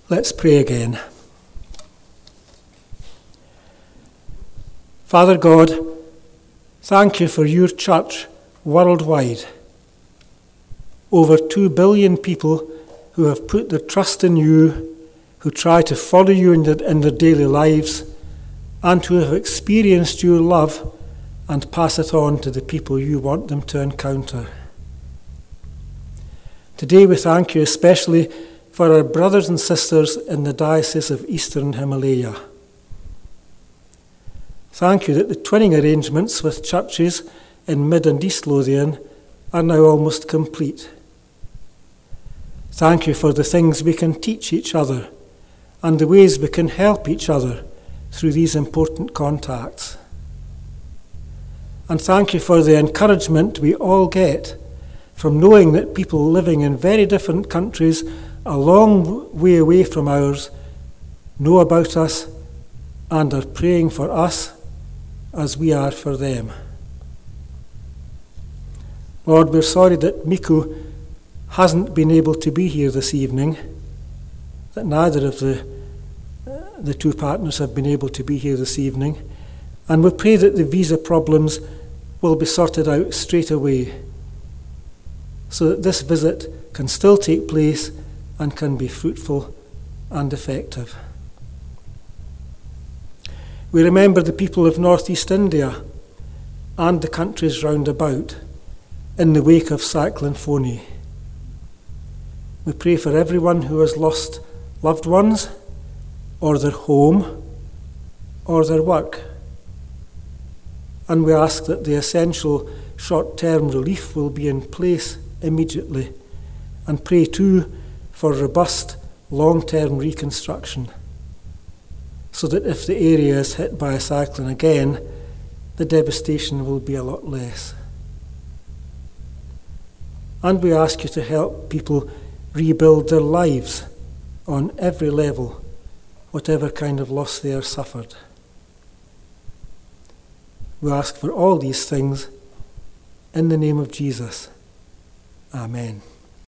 Let's pray again. Father God, thank you for your church worldwide. Over 2 billion people who have put their trust in you, who try to follow you in their daily lives, and who have experienced your love and pass it on to the people you want them to encounter. Today we thank you especially for our brothers and sisters in the Diocese of Eastern Himalaya. Thank you that the twinning arrangements with churches in Mid and East Lothian are now almost complete. Thank you for the things we can teach each other and the ways we can help each other through these important contacts. And thank you for the encouragement we all get from knowing that people living in very different countries a long way away from ours know about us and are praying for us as we are for them. Lord, we're sorry that Mikko hasn't been able to be here this evening, that neither of the two partners have been able to be here this evening, and we pray that the visa problems will be sorted out straight away so that this visit can still take place and can be fruitful and effective. We remember the people of northeast India and the countries round about in the wake of Cyclone Foni. We pray for everyone who has lost loved ones, or their home, or their work. And we ask that the essential short-term relief will be in place immediately, and pray too for robust long-term reconstruction, so that if the area is hit by a cyclone again, the devastation will be a lot less. And we ask you to help people rebuild their lives on every level, whatever kind of loss they are suffered. We ask for all these things in the name of Jesus. Amen.